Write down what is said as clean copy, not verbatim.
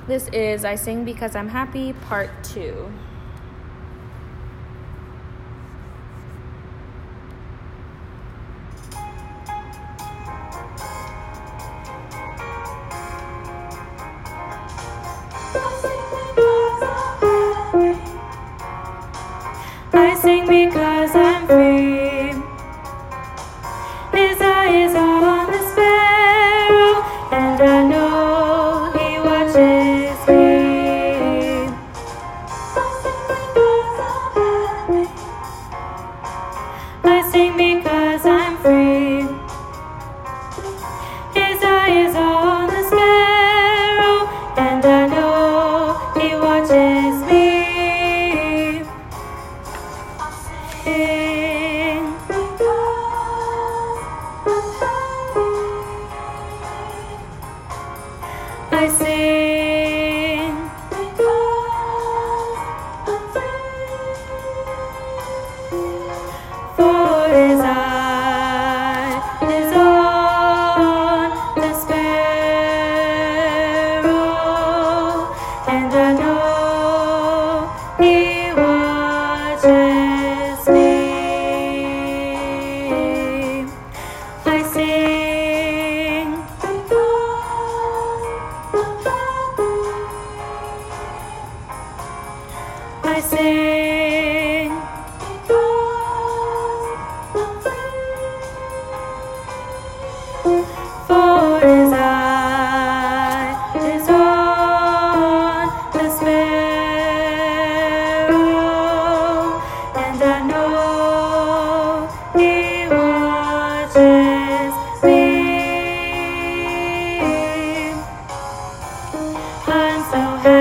This is I Sing Because I'm Happy, Part 2. I sing because I'm free. His eye is on the sparrow, and I know he watches me. I sing because I'm free. His eye is on the sparrow, and I know he watches me. I sing for his eye is on the sparrow, and I know he watches me. I sing I sing for his eye is on the sparrow, and I know he watches me. I'm so happy.